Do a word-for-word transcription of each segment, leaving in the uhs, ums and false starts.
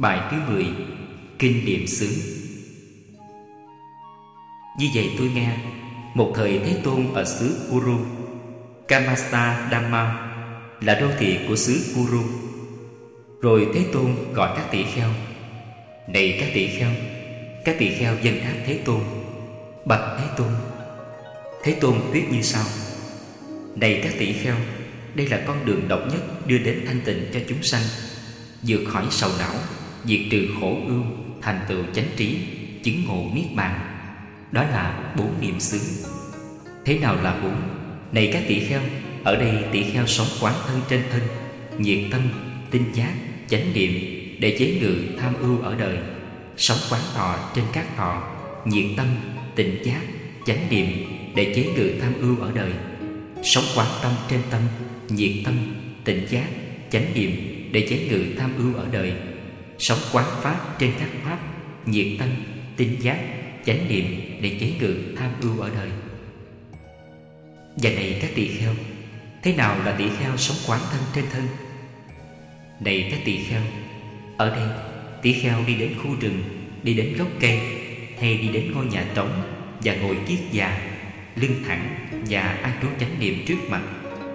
Bài thứ mười. Kinh niệm xứ. Như vậy tôi nghe, một thời Thế Tôn ở xứ Kuru, Kamasta Dhamma là đô thị của xứ Kuru. Rồi Thế Tôn gọi các tỷ kheo: Này các tỷ kheo! Các tỷ kheo dâng đáp Thế Tôn: Bạch Thế Tôn! Thế Tôn thuyết như sau: Này các tỷ kheo! Đây là con đường độc nhất đưa đến thanh tịnh cho chúng sanh, vượt khỏi sầu não, diệt trừ khổ ưu, thành tựu chánh trí, chứng ngộ niết bàn. Đó là bốn niệm xứ. Thế nào là bốn? Này các tỷ kheo! Ở đây tỷ kheo sống quán thân trên thân, nhiệt tâm, tinh giác, chánh niệm để chế ngự tham ưu ở đời. Sống quán thọ trên các thọ, nhiệt tâm, tinh giác, chánh niệm để chế ngự tham ưu ở đời. Sống quán tâm trên tâm, nhiệt tâm, tinh giác, chánh niệm để chế ngự tham ưu ở đời. Sống quán pháp trên các pháp, nhiệt tâm, tinh giác, chánh niệm để chế ngự tham ưu ở đời. Và này các tỳ kheo! Thế nào là tỳ kheo sống quán thân trên thân? Này các tỳ kheo! Ở đây tỳ kheo đi đến khu rừng, đi đến gốc cây, hay đi đến ngôi nhà trống và ngồi kiết già, lưng thẳng và an trú chánh niệm trước mặt.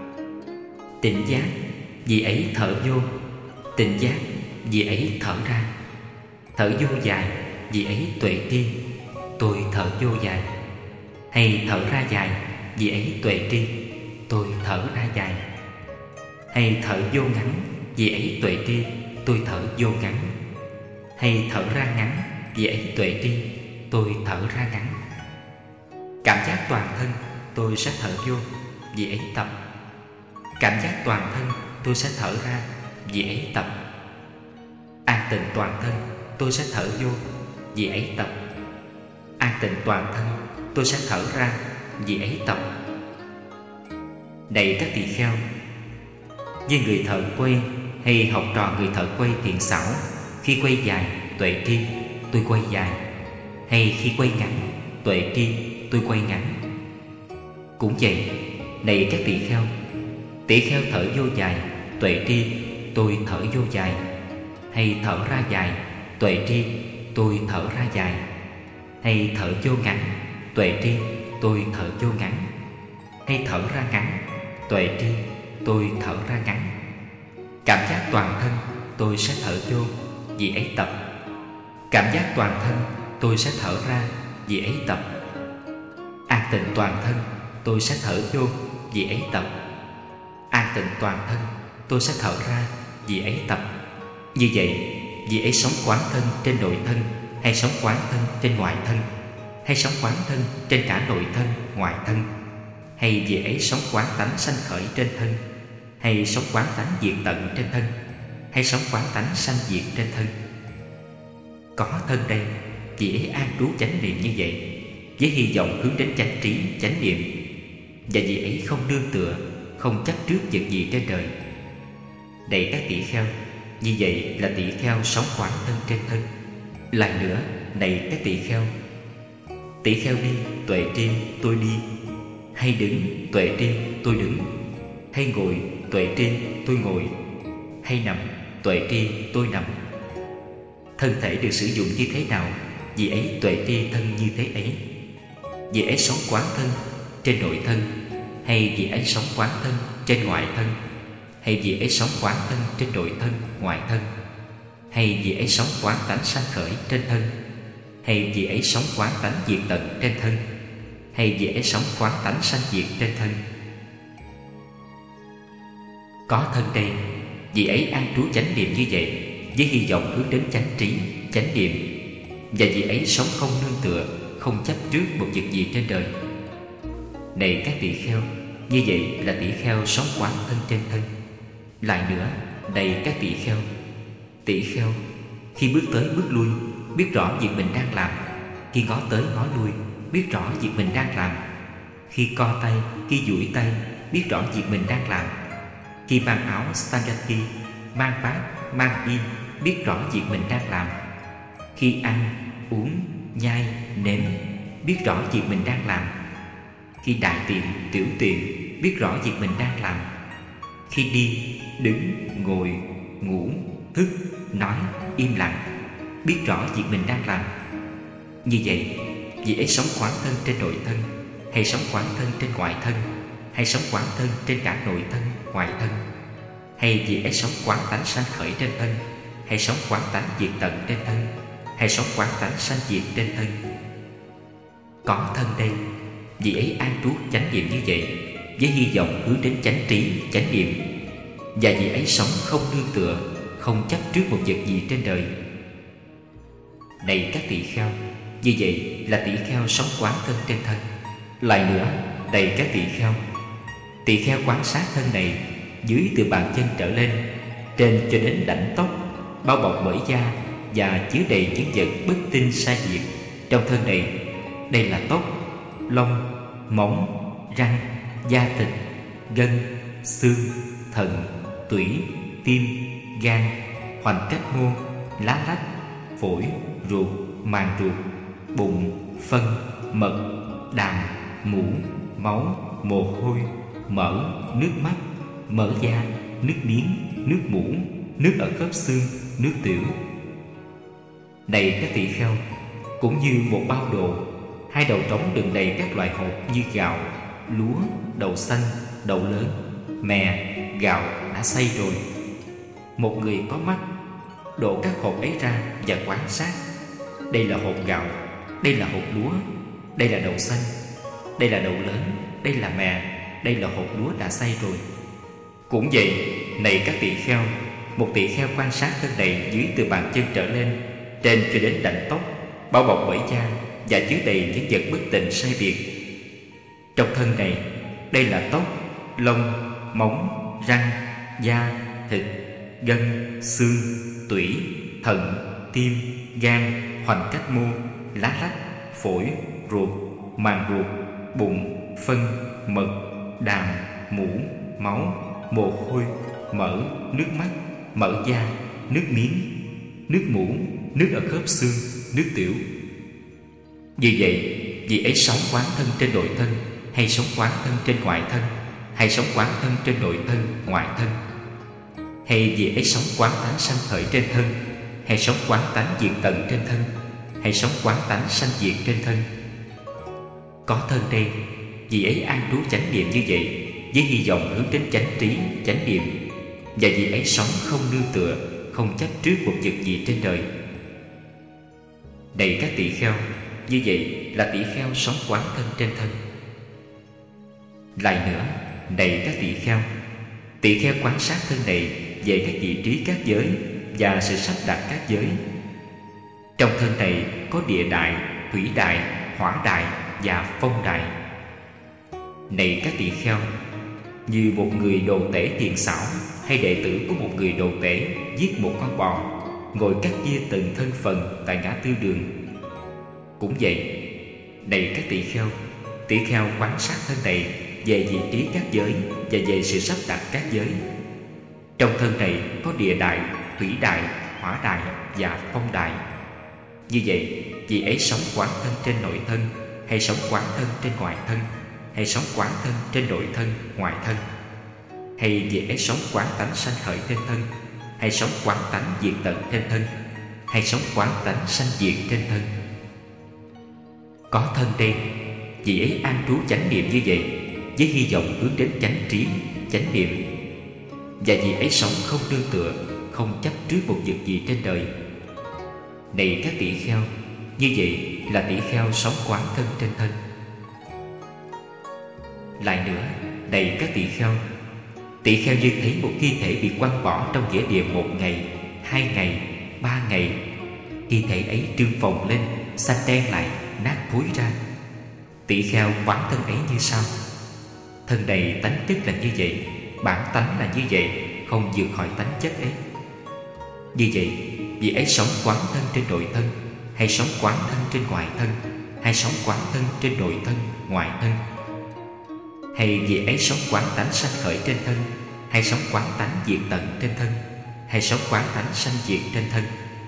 Tỉnh giác, vì ấy thở vô. Tỉnh giác, vì ấy thở ra. Thở vô dài, vì ấy tuệ tri. Tôi thở vô dài. Hay thở ra dài, vì ấy tuệ tri. Tôi thở ra dài. Hay thở vô ngắn, vì ấy tuệ tri. Tôi thở vô ngắn. Hay thở ra ngắn, vì ấy tuệ tri. Tôi thở ra ngắn. Cảm giác toàn thân, tôi sẽ thở vô, vì ấy tập. Cảm giác toàn thân, tôi sẽ thở ra, vì ấy tập. An tịnh toàn thân, tôi sẽ thở vô, vì ấy tập. An tịnh toàn thân, tôi sẽ thở ra, vì ấy tập. Này các tỳ kheo! Như người thợ quay hay học trò người thợ quay thiện xảo, khi quay dài, tuệ tri, tôi quay dài. Hay khi quay ngắn, tuệ tri, tôi quay ngắn. Cũng vậy, này các tỳ kheo! Tỳ kheo thở vô dài, tuệ tri, tôi thở vô dài. Hay thở ra dài, tuệ tri, tôi thở ra dài. Hay thở vô ngắn, tuệ tri, tôi thở vô ngắn. Hay thở ra ngắn, tuệ tri, tôi thở ra ngắn. Cảm giác toàn thân, tôi sẽ thở vô, vì ấy tập. Cảm giác toàn thân, tôi sẽ thở ra, vì ấy tập. An tịnh toàn thân, tôi sẽ thở vô, vì ấy tập. An tịnh toàn thân, tôi sẽ thở ra, vì ấy tập. Như vậy, vì ấy sống quán thân trên nội thân, hay sống quán thân trên ngoại thân, hay sống quán thân trên cả nội thân, ngoại thân, hay vì ấy sống quán tánh sanh khởi trên thân, hay sống quán tánh diệt tận trên thân, hay sống quán tánh sanh diệt trên thân. Có thân đây, vì ấy an trú chánh niệm như vậy, với hy vọng hướng đến chánh trí, chánh niệm. Và vì ấy không nương tựa, không chấp trước vật gì trên đời. Này các tỷ kheo! Như vậy là tỷ kheo sống quán thân trên thân. Lại nữa, này các tỷ kheo! Tỷ kheo đi, tuệ tri, tôi đi. Hay đứng, tuệ tri, tôi đứng. Hay ngồi, tuệ tri, tôi ngồi. Hay nằm, tuệ tri, tôi nằm. Thân thể được sử dụng như thế nào, vì ấy tuệ tri thân như thế ấy. Vì ấy sống quán thân trên nội thân, hay vì ấy sống quán thân trên ngoại thân, hay vì ấy sống quán thân trên nội thân, ngoại thân, hay vì ấy sống quán tánh sanh khởi trên thân, hay vì ấy sống quán tánh diệt tận trên thân, hay vì ấy sống quán tánh sanh diệt trên thân. Có thân đây, vì ấy an trú chánh niệm như vậy, với hy vọng hướng đến chánh trí, chánh niệm. Và vì ấy sống không nương tựa, không chấp trước một việc gì trên đời. Này các tỳ kheo! Như vậy là tỳ kheo sống quán thân trên thân. Lại nữa, này các tỳ kheo! Tỳ kheo khi bước tới bước lui, biết rõ việc mình đang làm. Khi ngó tới ngó lui, biết rõ việc mình đang làm. Khi co tay, khi duỗi tay, biết rõ việc mình đang làm. Khi mang áo sangati, mang bát, mang yên, biết rõ việc mình đang làm. Khi ăn, uống, nhai, nếm, biết rõ việc mình đang làm. Khi đại tiện, tiểu tiện, biết rõ việc mình đang làm. Khi đi, đứng, ngồi, ngủ, thức, nói, im lặng, biết rõ việc mình đang làm. Như vậy, vị ấy sống quán thân trên nội thân, hay sống quán thân trên ngoại thân, hay sống quán thân trên cả nội thân, ngoại thân, hay vị ấy sống quán tánh sanh khởi trên thân, hay sống quán tánh diệt tận trên thân, hay sống quán tánh sanh diệt trên thân. Có thân đây, vị ấy an trú chánh niệm như vậy, với hy vọng hướng đến chánh trí, chánh niệm, và vị ấy sống không nương tựa, không chấp trước một vật gì trên đời. Này các tỳ kheo, như vậy là tỳ kheo sống quán thân trên thân. Lại nữa, này các tỳ kheo, tỳ kheo quan sát thân này, dưới từ bàn chân trở lên, trên cho đến đảnh tóc, bao bọc bởi da và chứa đầy những vật bất tinh sai diệt. Trong thân này, đây là tóc, lông, móng, răng, da thịt, gân, xương, thận, tủy, tim, gan, hoành cách mô, lá lách, phổi, ruột, màng ruột, bụng, phân, mật, đàm, mũ, máu, mồ hôi, mỡ, nước mắt, mỡ da, nước miếng, nước mũ, nước ở khớp xương, nước tiểu. Này các tỳ kheo, cũng như một bao đồ, hai đầu trống đựng đầy các loại hột như gạo, lúa, đậu xanh, đậu lớn, mè, gạo đã xay rồi. Một người có mắt đổ các hột ấy ra và quan sát. Đây là hột gạo, đây là hột lúa, đây là đậu xanh, đây là đậu lớn, đây là mè, đây là hột lúa đã xay rồi. Cũng vậy, này các tỳ kheo, một tỳ kheo quan sát thân này dưới từ bàn chân trở lên, trên cho đến đảnh tóc, bao bọc bởi da và chứa đầy những vật bất tịnh sai biệt. Trong thân này, đây là tóc, lông, móng, răng, da, thịt, gân, xương, tủy, thận, tim, gan, hoành cách mô, lá lách, phổi, ruột, màng ruột, bụng, phân, mật, đàm, mũ, máu, mồ hôi, mỡ, nước mắt, mỡ da, nước miếng, nước mũ, nước ở khớp xương, nước tiểu. Như vậy, vị ấy sống quán thân trên nội thân, hay sống quán thân trên ngoại thân, hay sống quán thân trên nội thân, ngoại thân, hay vị ấy sống quán tánh sanh khởi trên thân, hay sống quán tánh diệt tận trên thân, hay sống quán tánh sanh diệt trên thân. Có thân đây, vị ấy an trú chánh niệm như vậy, với hy vọng hướng đến chánh trí, chánh niệm, và vị ấy sống không nương tựa, không chấp trước một vật gì trên đời. Này các tỳ kheo, như vậy là tỳ kheo sống quán thân trên thân. Lại nữa, này các tỳ kheo, tỳ kheo quan sát thân này về các vị trí các giới và sự sắp đặt các giới. Trong thân này có địa đại, thủy đại, hỏa đại và phong đại. Này các tỳ kheo, như một người đồ tể tiền xảo hay đệ tử của một người đồ tể giết một con bò, ngồi cắt chia từng thân phần tại ngã tư đường. Cũng vậy, này các tỳ kheo, tỳ kheo quan sát thân này về vị trí các giới và về sự sắp đặt các giới. Trong thân này có địa đại, thủy đại, hỏa đại và phong đại. Như vậy, vị ấy sống quán thân trên nội thân, hay sống quán thân trên ngoại thân, hay sống quán thân trên nội thân, ngoại thân, hay vị ấy sống quán tánh sanh khởi trên thân, hay sống quán tánh diệt tận trên thân, hay sống quán tánh sanh diệt trên thân. Có thân đây, vị ấy an trú chánh niệm như vậy, với hy vọng hướng đến chánh trí, chánh niệm, và vị ấy sống không nương tựa, không chấp trước một vật gì trên đời. Này các tỳ kheo, như vậy là tỳ kheo sống quán thân trên thân. Lại nữa, này các tỳ kheo, tỳ kheo như thấy một thi thể bị quăng bỏ trong nghĩa địa một ngày, hai ngày, ba ngày, thi thể ấy trương phồng lên, xanh đen lại, nát thối ra. Tỳ kheo quán thân ấy như sau: thân này tánh chất là như vậy, bản tánh là như vậy, không vượt khỏi tánh chất ấy. Như vậy, vị ấy sống quán thân trên nội thân, hay sống quán thân trên ngoại thân, hay sống quán thân trên nội thân, ngoại thân, hay vị ấy sống quán tánh sanh khởi trên thân, hay sống quán tánh diệt tận trên thân, hay sống quán tánh sanh diệt trên thân.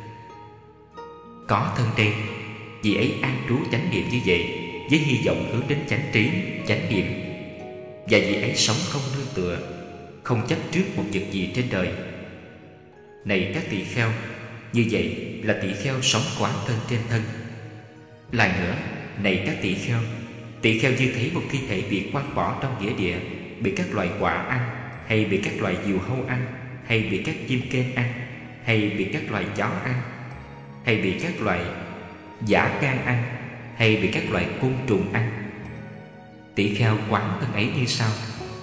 Có thân đây, vị ấy an trú chánh niệm như vậy, với hy vọng hướng đến chánh trí, chánh niệm, và vị ấy sống không nương tựa, không chấp trước một vật gì trên đời. Này các tỳ kheo, như vậy là tỳ kheo sống quán thân trên thân. Lại nữa, này các tỳ kheo, tỳ kheo như thấy một thi thể bị quăng bỏ trong nghĩa địa, bị các loài quả ăn, hay bị các loài diều hâu ăn, hay bị các chim kên ăn, hay bị các loài chó ăn, hay bị các loài dã can ăn, hay bị các loài côn trùng ăn. Tỳ kheo quán thân ấy như sau: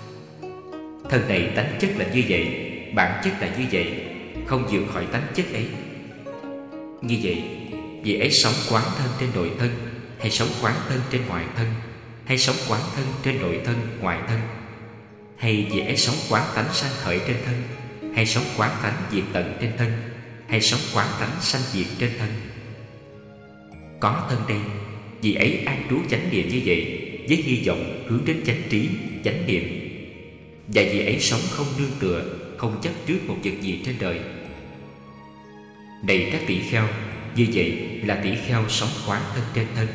thân này tánh chất là như vậy, bản chất là như vậy, không vượt khỏi tánh chất ấy. Như vậy, vị ấy sống quán thân trên nội thân, hay sống quán thân trên ngoại thân, hay sống quán thân trên nội thân ngoại thân, hay vị ấy sống quán tánh sanh khởi trên thân, hay sống quán tánh diệt tận trên thân, hay sống quán tánh sanh diệt trên thân. Có thân đây, vị ấy an trú chánh niệm như vậy, với hy vọng hướng đến chánh trí, chánh niệm. Và vị ấy sống không nương tựa, không chấp trước một vật gì trên đời. Này các tỷ kheo, như vậy là tỷ kheo sống quán thân trên thân.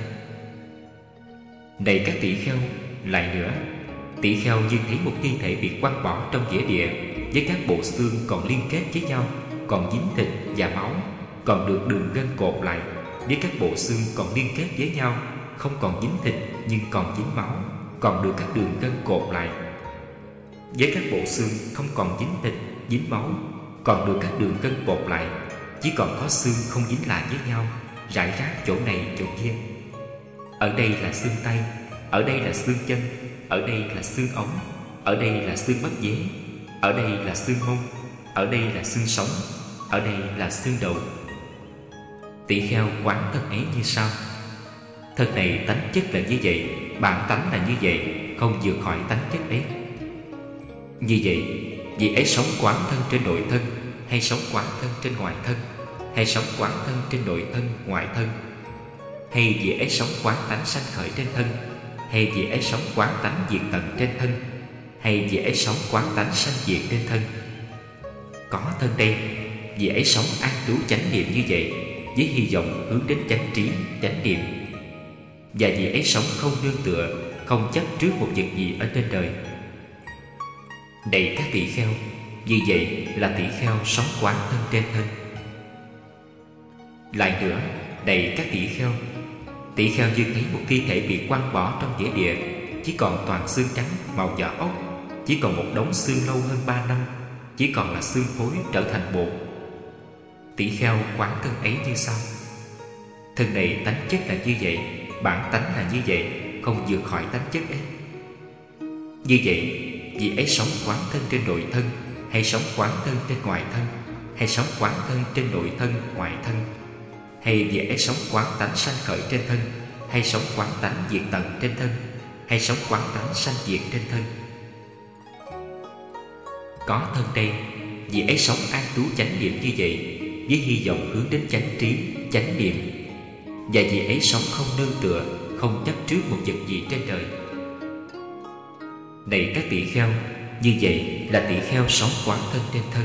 Này các tỷ kheo, lại nữa, tỷ kheo như thấy một thi thể bị quăng bỏ trong nghĩa địa, với các bộ xương còn liên kết với nhau, còn dính thịt và máu, còn được đường gân cột lại, với các bộ xương còn liên kết với nhau, không còn dính thịt nhưng còn dính máu, còn được các đường gân cột lại, với các bộ xương không còn dính thịt, dính máu, còn được các đường gân cột lại, chỉ còn có xương không dính lại với nhau, rải rác chỗ này chỗ kia. Ở đây là xương tay, ở đây là xương chân, ở đây là xương ống, ở đây là xương bắp dế, ở đây là xương mông, ở đây là xương sống, ở đây là xương đầu. Tỷ kheo quán thân ấy như sau: thân này tánh chất là như vậy, bản tánh là như vậy, không vượt khỏi tánh chất ấy. Như vậy, vị ấy sống quán thân trên nội thân, hay sống quán thân trên ngoại thân, hay sống quán thân trên nội thân ngoại thân, hay vị ấy sống quán tánh sanh khởi trên thân, hay vị ấy sống quán tánh diệt tận trên thân, hay vị ấy sống quán tánh sanh diệt trên thân. Có thân đây, vị ấy sống an trú chánh niệm như vậy, với hy vọng hướng đến chánh trí, chánh niệm. Và vị ấy sống không nương tựa, không chấp trước một vật gì ở trên đời. Này các tỷ kheo, như vậy là tỷ kheo sống quán thân trên thân. Lại nữa, này các tỷ kheo, tỷ kheo như thấy một thi thể bị quăng bỏ trong nghĩa địa, chỉ còn toàn xương trắng màu vỏ ốc, chỉ còn một đống xương lâu hơn ba năm, chỉ còn là xương phối trở thành bột. Tỷ kheo quán thân ấy như sau: thân này tánh chất là như vậy, bản tánh là như vậy, không vượt khỏi tánh chất ấy. Như vậy, vị ấy sống quán thân trên nội thân, hay sống quán thân trên ngoại thân, hay sống quán thân trên nội thân ngoại thân, hay vị ấy sống quán tánh sanh khởi trên thân, hay sống quán tánh diệt tận trên thân, hay sống quán tánh sanh diệt trên thân. Có thân đây, vị ấy sống an trú chánh niệm như vậy, với hy vọng hướng đến chánh trí, chánh niệm. Và vị ấy sống không nương tựa, không chấp trước một vật gì trên đời. Này các tỷ kheo, như vậy là tỷ kheo sống quán thân trên thân.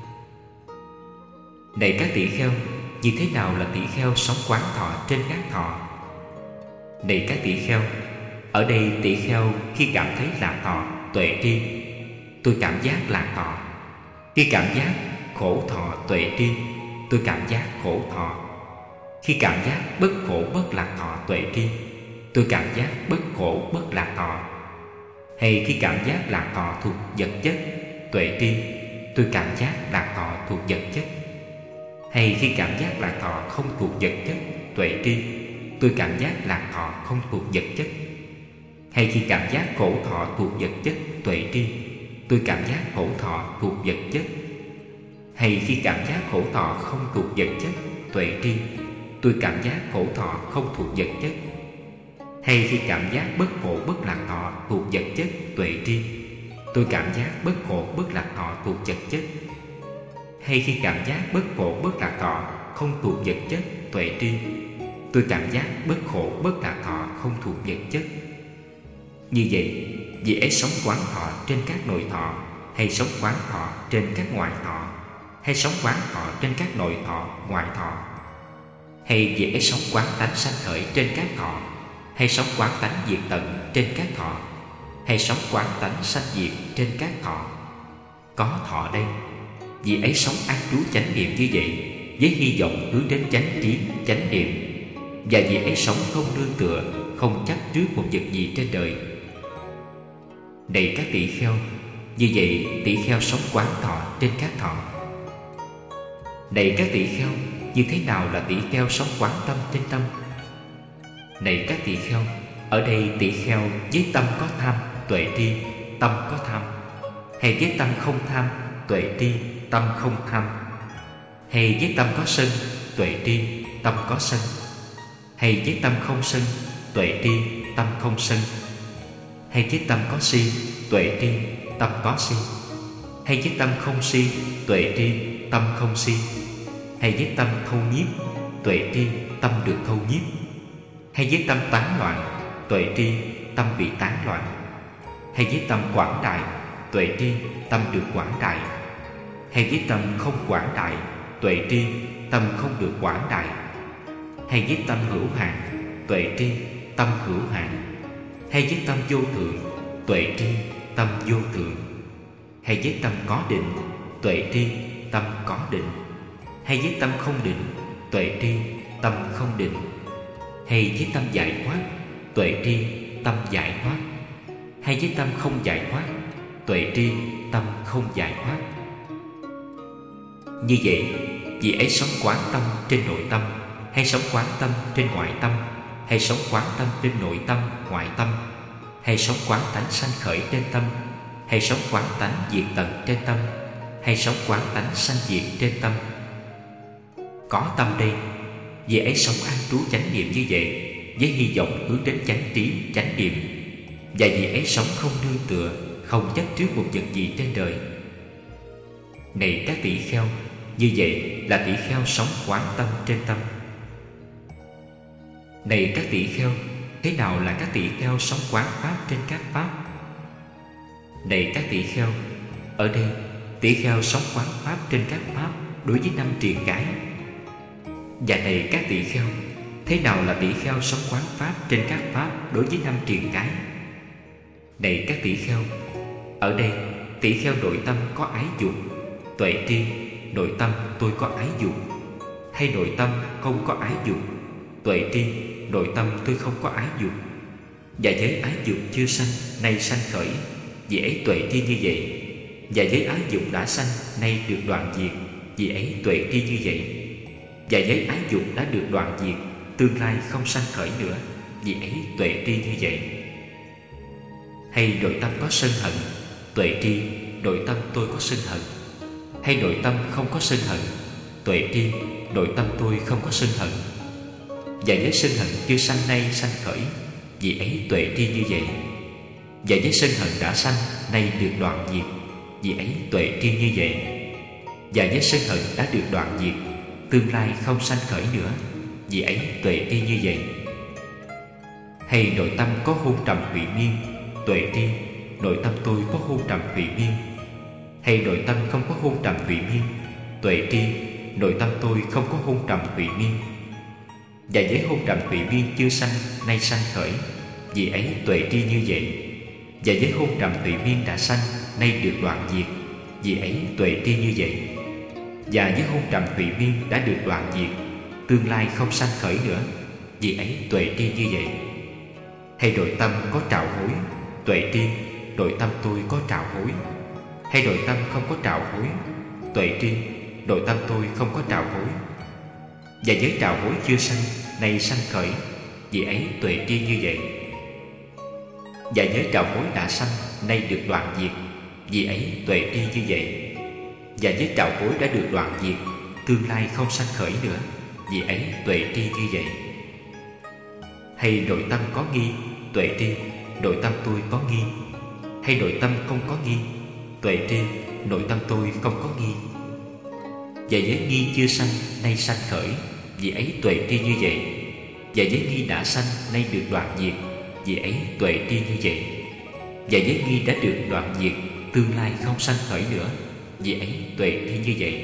Này các tỷ kheo, như thế nào là tỷ kheo sống quán thọ trên ngát thọ? Này các tỷ kheo, ở đây tỷ kheo khi cảm thấy lạc thọ, tuệ tri, tôi cảm giác lạc thọ. Khi cảm giác khổ thọ, tuệ tri, tôi cảm giác khổ thọ. Khi cảm giác bất khổ bất lạc thọ, tuệ tri, tôi cảm giác bất khổ bất lạc thọ. Hay khi cảm giác lạc thọ thuộc vật chất, tuệ tri, tôi cảm giác lạc thọ thuộc vật chất. Hay khi cảm giác lạc thọ không thuộc vật chất, tuệ tri, tôi cảm giác lạc thọ không thuộc vật chất. Hay khi cảm giác khổ thọ thuộc vật chất, tuệ tri, tôi cảm giác khổ thọ thuộc vật chất. Hay khi cảm giác khổ thọ không thuộc vật chất, tuệ tri, tôi cảm giác khổ thọ không thuộc vật chất. Hay khi cảm giác bất khổ bất lạc thọ thuộc vật chất, tuệ tri, tôi cảm giác bất khổ bất lạc thọ thuộc vật chất. Hay khi cảm giác bất khổ bất lạc thọ không thuộc vật chất, tuệ tri, tôi cảm giác bất khổ bất lạc thọ không thuộc vật chất. Như vậy, vị ấy sống quán thọ trên các nội thọ, hay sống quán thọ trên các ngoại thọ, hay sống quán thọ trên các nội thọ, ngoại thọ. Hay vị ấy sống quán tánh sanh khởi trên các thọ, hay sống quán tánh diệt tận trên các thọ, hay sống quán tánh sanh diệt trên các thọ. Có thọ đây, Vị ấy sống an trú chánh niệm như vậy, với hy vọng hướng đến chánh trí, chánh niệm. Và vị ấy sống không nương tựa, không chấp trước một vật gì trên đời. Này các tỳ kheo, như vậy tỳ kheo sống quán thọ trên các thọ. Này các tỳ kheo, như thế nào là tỳ kheo sống quán tâm trên tâm? Này các tỳ kheo, ở đây tỳ kheo với tâm có tham, tuệ tri, tâm có tham, hay với tâm không tham, tuệ tri, tâm không tham, hay với tâm có sân, tuệ tri, tâm có sân, hay với tâm không sân, tuệ tri, tâm không sân, hay với tâm có si, tuệ tri, tâm có si, hay với tâm không si, tuệ tri, tâm không si, hay với tâm thâu nhiếp, tuệ tri, tâm được thâu nhiếp, hay với tâm tán loạn, tuệ tri, tâm bị tán loạn, hay với tâm quảng đại, tuệ tri, tâm được quảng đại, hay với tâm không quảng đại, tuệ tri, tâm không được quảng đại, hay với tâm hữu hạn, tuệ tri, tâm hữu hạn, hay với tâm vô thượng, tuệ tri, tâm vô thượng, hay với tâm có định, tuệ tri, tâm có định, hay với tâm không định, tuệ tri, tâm không định, hay với tâm giải thoát, tuệ tri, tâm giải thoát, hay với tâm không giải thoát, tuệ tri, tâm không giải thoát. Như vậy, vị ấy sống quán tâm trên nội tâm, hay sống quán tâm trên ngoại tâm, hay sống quán tâm trên nội tâm, ngoại tâm, hay sống quán tánh sanh khởi trên tâm, hay sống quán tánh diệt tận trên tâm, hay sống quán tánh sanh diệt trên tâm. Có tâm đây, vị ấy sống an trú chánh niệm như vậy, với hy vọng hướng đến chánh trí, chánh niệm. Và vị ấy sống không nương tựa, không chấp trước một vật gì trên đời. Này các tỷ kheo, như vậy là tỷ kheo sống quán tâm trên tâm. Này các tỷ kheo, thế nào là các tỷ kheo sống quán pháp trên các pháp? Này các tỷ kheo, ở đây tỷ kheo sống quán pháp trên các pháp đối với năm triền cái. Và này các tỷ kheo, thế nào là tỷ kheo sống quán pháp trên các pháp đối với năm triền cái? Này các tỷ kheo, ở đây tỷ kheo nội tâm có ái dục, tuệ tri, nội tâm tôi có ái dục, hay nội tâm không có ái dục, tuệ tri, nội tâm tôi không có ái dục. Và giới ái dục chưa sanh, nay sanh khởi, vì ấy tuệ tri như vậy. Và giới ái dục đã sanh, nay được đoạn diệt, vì ấy tuệ tri như vậy. Và giới ái dục đã được đoạn diệt, tương lai không sanh khởi nữa, vì ấy tuệ tri như vậy. Hay nội tâm có sân hận, tuệ tri, nội tâm tôi có sân hận, hay nội tâm không có sân hận, tuệ tri, nội tâm tôi không có sân hận. Và với sân hận chưa sanh nay sanh khởi, vì ấy tuệ tri như vậy. Và với sân hận đã sanh, nay được đoạn diệt, vì ấy tuệ tri như vậy. Và với sân hận đã được đoạn diệt, tương lai không sanh khởi nữa, vì ấy tuệ tri như vậy. Hay nội tâm có hôn trầm hủy miên, tuệ tri, nội tâm tôi có hôn trầm hủy miên, hay nội tâm không có hôn trầm hủy miên, tuệ tri, nội tâm tôi không có hôn trầm hủy miên. Và với hôn trầm hủy miên chưa sanh, nay sanh khởi, vì ấy tuệ tri như vậy. Và với hôn trầm hủy miên đã sanh, nay được đoạn diệt, vì ấy tuệ tri như vậy. Và với hôn trầm hủy miên đã được đoạn diệt, tương lai không sanh khởi nữa, vì ấy tuệ tri như vậy. Hay nội tâm có trạo hối, tuệ tri, nội tâm tôi có trạo hối, hay nội tâm không có trạo hối, tuệ tri, nội tâm tôi không có trạo hối. Và với trạo hối chưa sanh, nay sanh khởi, vì ấy tuệ tri như vậy. Và với trạo hối đã sanh, nay được đoạn diệt, vì ấy tuệ tri như vậy. Và với trạo hối đã được đoạn diệt, tương lai không sanh khởi nữa, vì ấy tuệ tri như vậy. Hay nội tâm có nghi, tuệ tri, nội tâm tôi có nghi, hay nội tâm không có nghi, tuệ tri, nội tâm tôi không có nghi. Và với nghi chưa sanh, nay sanh khởi, vì ấy tuệ tri như vậy. Và với nghi đã sanh, nay được đoạn diệt, vì ấy tuệ tri như vậy. Và với nghi đã được đoạn diệt, tương lai không sanh khởi nữa, vì ấy tuệ tri như vậy.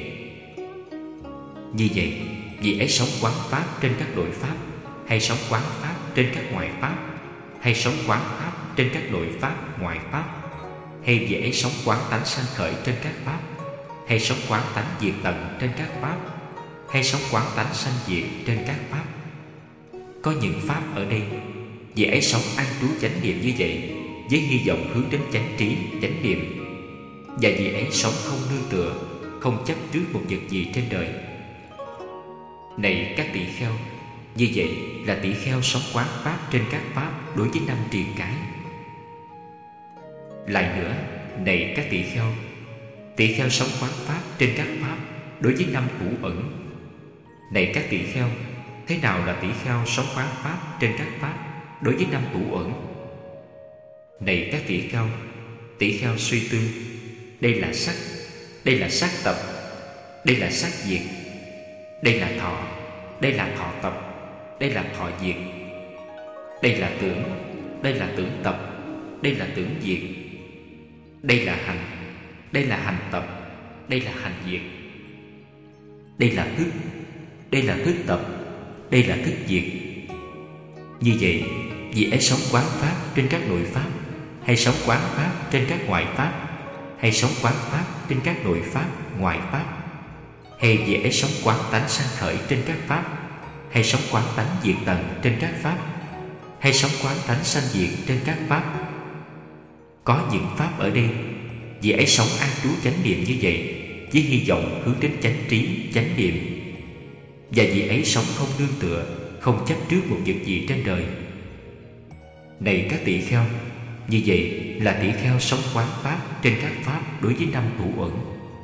Như vậy, vì ấy sống quán pháp trên các nội pháp, hay sống quán pháp trên các ngoại pháp, hay sống quán pháp trên các nội pháp, ngoại pháp, hay vì ấy sống quán tánh sanh khởi trên các pháp, hay sống quán tánh diệt tận trên các pháp, hay sống quán tánh sanh diệt trên các pháp. Có những pháp ở đây, vị ấy sống an trú chánh niệm như vậy, với hy vọng hướng đến chánh trí, chánh niệm. Và vị ấy sống không nương tựa, không chấp trước một vật gì trên đời. Này các tỳ kheo, như vậy là tỳ kheo sống quán pháp trên các pháp đối với năm triền cái. Lại nữa, này các tỳ kheo, tỳ kheo sống quán pháp trên các pháp đối với năm thủ ẩn. Này các tỳ kheo, thế nào là tỳ kheo sống quán pháp trên các pháp đối với năm thủ ẩn? Này các tỳ kheo, tỳ kheo suy tư, đây là sắc, đây là sắc tập, đây là sắc diệt, đây là thọ, đây là thọ tập, đây là thọ diệt, đây là tưởng, đây là tưởng tập, đây là tưởng diệt, đây là hành, đây là hành tập, đây là hành diệt, đây là thức, đây là thức tập, đây là thức diệt. Như vậy, vị ấy sống quán pháp trên các nội pháp, hay sống quán pháp trên các ngoại pháp, hay sống quán pháp trên các nội pháp, ngoại pháp, hay vị ấy sống quán tánh sanh khởi trên các pháp, hay sống quán tánh diệt tận trên các pháp, hay sống quán tánh sanh diệt trên các pháp. Có những pháp ở đây, vị ấy sống an trú chánh niệm như vậy, với hy vọng hướng đến chánh trí, chánh niệm. Và vị ấy sống không nương tựa, không chấp trước một vật gì trên đời. Này các tỳ kheo, như vậy là tỳ kheo sống quán pháp trên các pháp đối với năm thủ ẩn.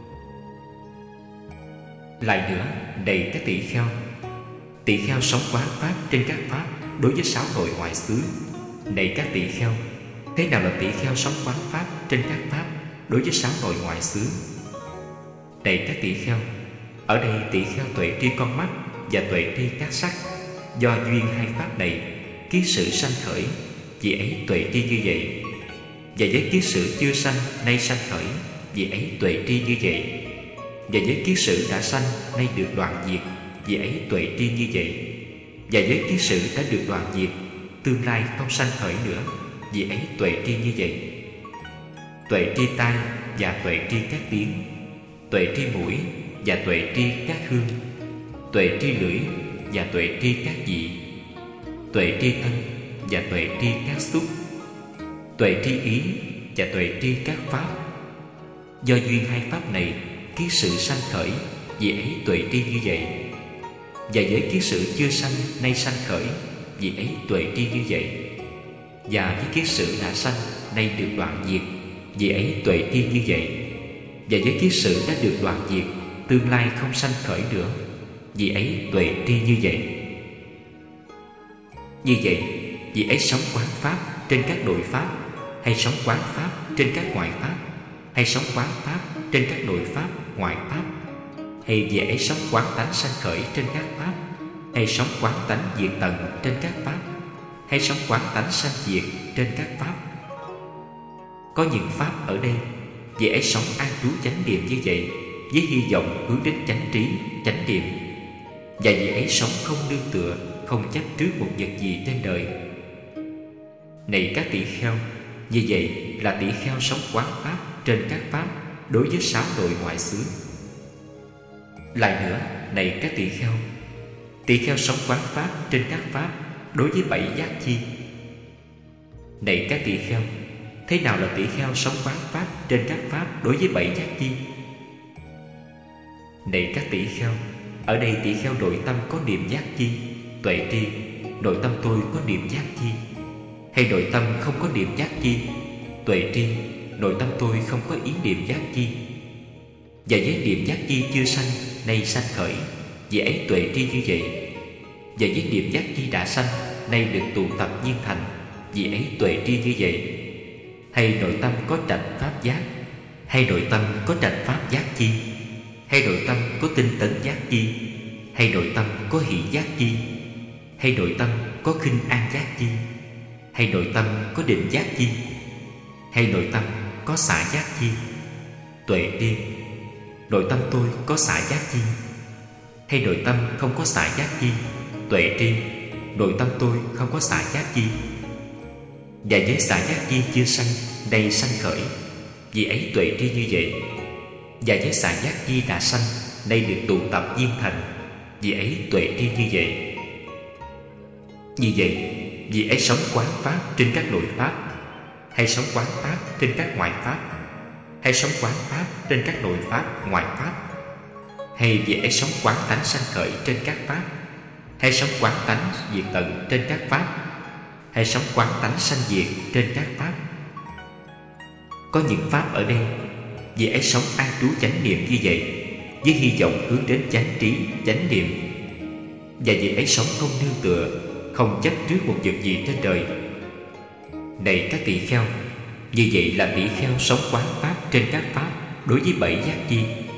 Lại nữa, này các tỳ kheo, tỳ kheo sống quán pháp trên các pháp đối với sáu nội ngoại xứ. Này các tỳ kheo, thế nào là tỳ kheo sống quán pháp trên các pháp đối với sáu nội ngoại xứ? Này các tỳ kheo, ở đây tỳ kheo tuệ tri con mắt và tuệ tri các sắc, do duyên hai pháp này kiết sử sanh khởi, vị ấy tuệ tri như vậy. Và với kiết sử chưa sanh nay sanh khởi, vị ấy tuệ tri như vậy. Và với kiết sử đã sanh nay được đoạn diệt, vị ấy tuệ tri như vậy. Và với kiết sử đã được đoạn diệt, tương lai không sanh khởi nữa, vị ấy tuệ tri như vậy. Tuệ tri tai và tuệ tri các tiếng, tuệ tri mũi và tuệ tri các hương, tuệ tri lưỡi và tuệ tri các vị, tuệ tri thân và tuệ tri các xúc, tuệ tri ý và tuệ tri các pháp. Do duyên hai pháp này kiết sử sanh khởi, vị ấy tuệ tri như vậy. Và với kiết sử chưa sanh nay sanh khởi, vị ấy tuệ tri như vậy. Và với kiết sử đã sanh nay được đoạn diệt, vị ấy tuệ tri như vậy. Và với kiết sử đã được đoạn diệt, tương lai không sanh khởi nữa, vị ấy tuệ tri như vậy. Như vậy, vị ấy sống quán pháp trên các nội pháp, hay sống quán pháp trên các ngoại pháp, hay sống quán pháp trên các nội pháp, ngoại pháp, hay vị ấy sống quán tánh sanh khởi trên các pháp, hay sống quán tánh diệt tận trên các pháp, hay sống quán tánh sanh diệt trên các pháp. Có những pháp ở đây, vị ấy sống an trú chánh niệm như vậy, với hy vọng hướng đến chánh trí, chánh niệm. Và vị ấy sống không nương tựa, không chấp trước một vật gì trên đời. Này các tỳ kheo, như vậy là tỳ kheo sống quán pháp trên các pháp đối với sáu nội ngoại xứ. Lại nữa, này các tỳ kheo, tỳ kheo sống quán pháp trên các pháp đối với bảy giác chi. Này các tỳ kheo, thế nào là tỳ kheo sống quán pháp trên các pháp đối với bảy giác chi? Này các tỳ kheo, ở đây tỳ kheo nội tâm có niệm giác chi, tuệ tri, nội tâm tôi có niệm giác chi, hay nội tâm không có niệm giác chi, tuệ tri, nội tâm tôi không có ý niệm giác chi. Và với niệm giác chi chưa sanh nay sanh khởi, vị ấy tuệ tri như vậy. Và với niệm giác chi đã sanh nay được tụ tập nhiên thành, vị ấy tuệ tri như vậy. Hay nội tâm có trạch pháp giác, hay nội tâm có trạch pháp giác chi, hay nội tâm có tinh tấn giác chi, hay nội tâm có hỷ giác chi, hay nội tâm có khinh an giác chi, hay nội tâm có định giác chi, hay nội tâm có xả giác chi. Tuệ tri, nội tâm tôi có xả giác chi, hay nội tâm không có xả giác chi. Tuệ tri, nội tâm tôi không có xả giác chi. Và với xả giác chi chưa sanh nay sanh khởi, vị ấy tuệ tri như vậy. và với xà giác Di Đà Sanh nay được tụ tập viên thành, vì ấy tuệ tri như vậy. Như vậy, vì ấy sống quán pháp trên các nội pháp, hay sống quán pháp trên các ngoại pháp, hay sống quán pháp trên các nội pháp, ngoại pháp, hay vì ấy sống quán tánh sanh khởi trên các pháp, hay sống quán tánh diệt tận trên các pháp, hay sống quán tánh sanh diệt trên các pháp. Có những pháp ở đây, vì ấy sống an trú chánh niệm như vậy, với hy vọng hướng đến chánh trí, chánh niệm. Và vì ấy sống không nương tựa, không chấp trước một vật gì trên đời. Này các tỳ kheo, như vậy là tỳ kheo sống quán pháp trên các pháp đối với bảy giác chi.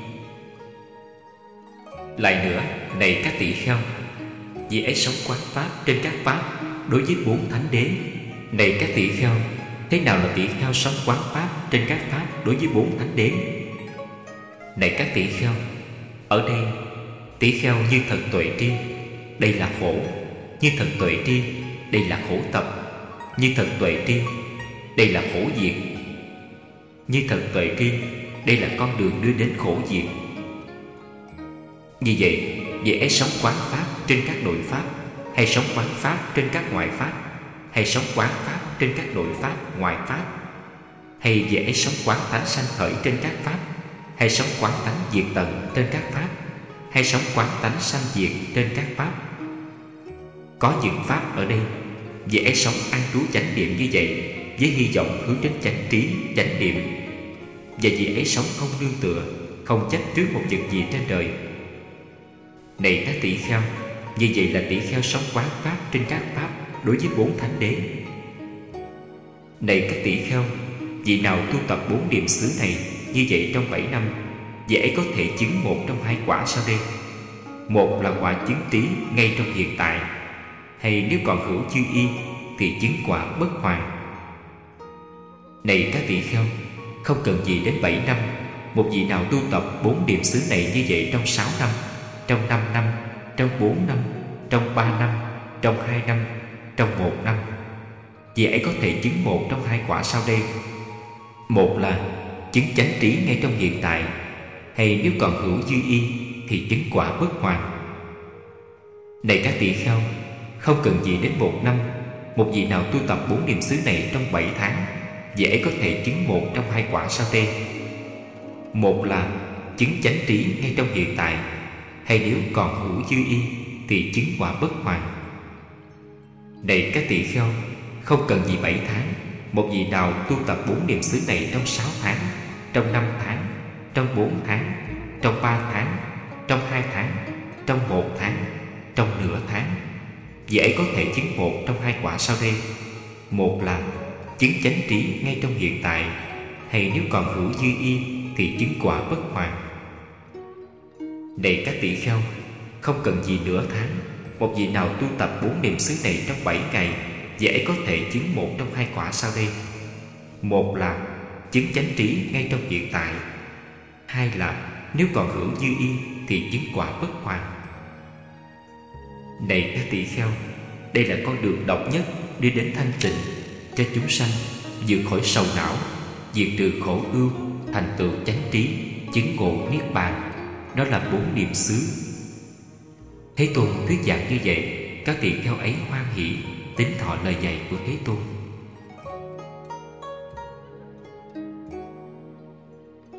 Lại nữa, này các tỳ kheo, vì ấy sống quán pháp trên các pháp đối với bốn thánh đế. Này các tỳ kheo, thế nào là tỳ kheo sống quán pháp trên các pháp đối với bốn thánh đế? Này các tỳ kheo, ở đây tỳ kheo như thần tuệ tri, đây là khổ. Như thần tuệ tri, đây là khổ tập. Như thần tuệ tri, đây là khổ diệt. Như thần tuệ tri, đây là con đường đưa đến khổ diệt. Như vậy, vì ấy sống quán pháp trên các nội pháp, hay sống quán pháp trên các ngoại pháp, hay sống quán pháp trên các nội pháp, ngoại pháp, hay vì ấy sống quán tánh sanh khởi trên các pháp, hay sống quán tánh diệt tận trên các pháp, hay sống quán tánh sanh diệt trên các pháp. Có những pháp ở đây, vì ấy sống an trú chánh niệm như vậy, với hy vọng hướng đến chánh trí, chánh niệm. Và vì ấy sống không nương tựa, không chấp trước một vật gì trên đời. Này các tỳ kheo, như vậy là tỳ kheo sống quán pháp trên các pháp đối với bốn thánh đế. Này các tỳ kheo, vị nào tu tập bốn niệm xứ này như vậy trong bảy năm, vị ấy có thể chứng một trong hai quả sau đây. Một là quả chứng trí ngay trong hiện tại, hay nếu còn hữu chư y thì chứng quả bất hoàn. Này các tỳ kheo, không cần gì đến bảy năm, một vị nào tu tập bốn niệm xứ này như vậy trong sáu năm, trong năm năm, trong bốn năm, trong ba năm, trong hai năm, trong một năm, vị ấy có thể chứng một trong hai quả sau đây. Một là chứng chánh trí ngay trong hiện tại, hay nếu còn hữu dư y thì chứng quả bất hoàn. Này các tỳ kheo, không cần gì đến một năm, một vị nào tu tập bốn niệm xứ này trong bảy tháng, vị ấy có thể chứng một trong hai quả sau đây. Một là chứng chánh trí ngay trong hiện tại, hay nếu còn hữu dư y thì chứng quả bất hoàn. Này các tỳ kheo, không cần gì bảy tháng, một vị nào tu tập bốn niệm xứ này trong sáu tháng, trong năm tháng, trong bốn tháng, trong ba tháng, trong hai tháng, trong một tháng, trong nửa tháng, vị ấy có thể chứng một trong hai quả sau đây. Một là chứng chánh trí ngay trong hiện tại, hay nếu còn hữu dư y thì chứng quả bất hoàn. Này các tỳ kheo, không cần gì nửa tháng, một vị nào tu tập bốn niệm xứ này trong bảy ngày, vị ấy có thể chứng một trong hai quả sau đây. Một là chứng chánh trí ngay trong hiện tại, hai là nếu còn hữu dư y thì chứng quả bất hoàn. Này các tỳ kheo, đây là con đường độc nhất đi đến thanh tịnh cho chúng sanh, vượt khỏi sầu não, diệt trừ khổ ưu, thành tựu chánh trí, chứng ngộ niết bàn. Đó là bốn niệm xứ. Thế Tôn thuyết giảng như vậy, các tỳ kheo ấy hoan hỷ tín thọ lời dạy của Thế Tôn.